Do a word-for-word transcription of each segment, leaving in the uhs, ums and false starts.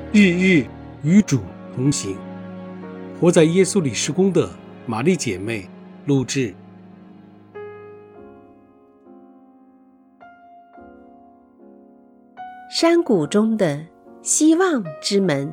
日日与主同行。活在耶稣里事工的玛丽姐妹录制。 山谷中的希望之门。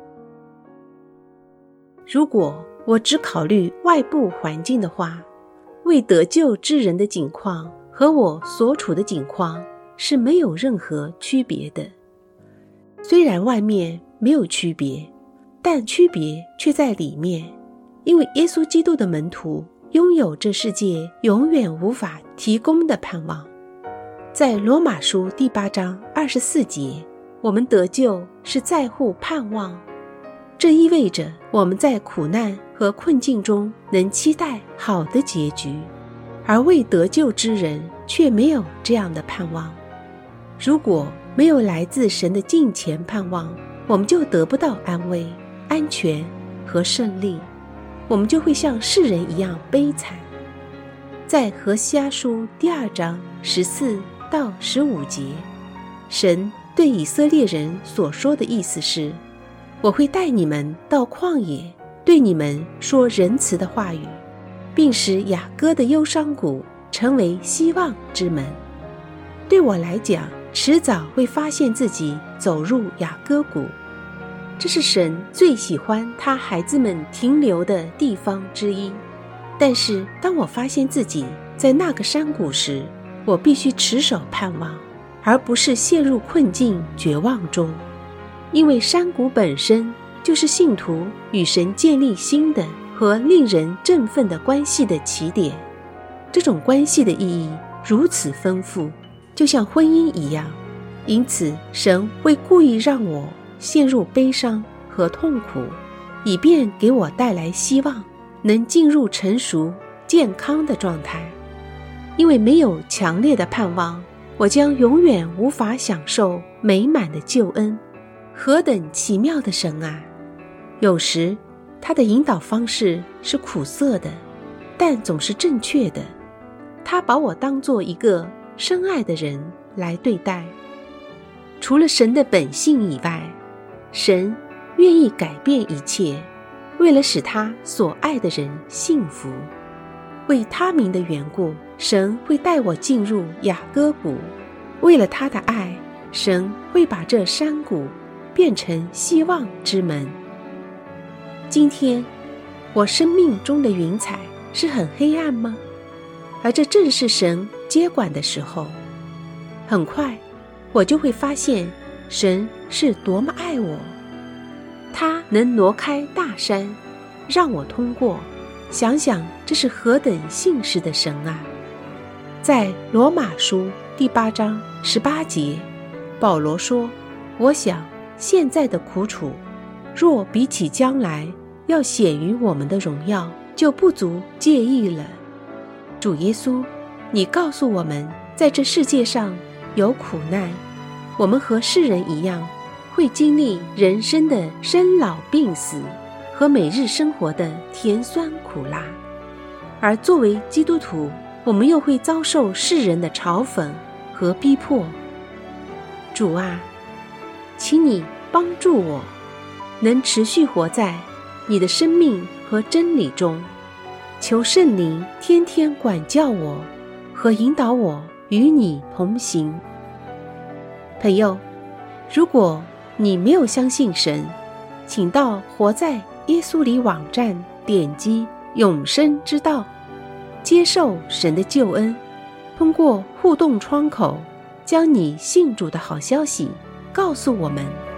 如果我只考虑外部环境的话，未得救之人的境况和我所处的境况是没有任何区别的。虽然外面没有区别，但区别却在里面，因为耶稣基督的门徒拥有这世界永远无法提供的盼望。在罗马书第八章二十四节，我们得救是在乎盼望，这意味着我们在苦难和困境中能期待好的结局，而未得救之人却没有这样的盼望。如果没有来自神的近前盼望，我们就得不到安慰、安全和胜利，我们就会像世人一样悲惨。在何西阿书第二章十四到十五节，神对以色列人所说的意思是：我会带你们到旷野，对你们说仁慈的话语，并使雅各的忧伤谷成为希望之门。对我来讲，迟早会发现自己走入雅各谷，这是神最喜欢他孩子们停留的地方之一。但是当我发现自己在那个山谷时，我必须持守盼望，而不是陷入困境绝望中，因为山谷本身就是信徒与神建立新的和令人振奋的关系的起点。这种关系的意义如此丰富，就像婚姻一样，因此神会故意让我陷入悲伤和痛苦，以便给我带来希望，能进入成熟健康的状态。因为没有强烈的盼望，我将永远无法享受美满的救恩。何等奇妙的神啊！有时他的引导方式是苦涩的，但总是正确的。他把我当作一个深爱的人来对待。除了神的本性以外，神愿意改变一切，为了使他所爱的人幸福。为他名的缘故，神会带我进入雅各谷。为了他的爱，神会把这山谷变成希望之门。今天我生命中的云彩是很黑暗吗？而这正是神接管的时候。很快我就会发现神是多么爱我，他能挪开大山让我通过。想想这是何等信实的神啊！在罗马书第八章十八节，保罗说：我想现在的苦楚，若比起将来要显于我们的荣耀，就不足介意了。主耶稣，你告诉我们，在这世界上有苦难，我们和世人一样，会经历人生的生老病死和每日生活的甜酸苦辣，而作为基督徒，我们又会遭受世人的嘲讽和逼迫。主啊，请你帮助我，能持续活在你的生命和真理中。求圣灵天天管教我和引导我与你同行。朋友，如果你没有相信神，请到活在耶稣里网站点击永生之道，接受神的救恩，通过互动窗口将你信主的好消息告诉我们。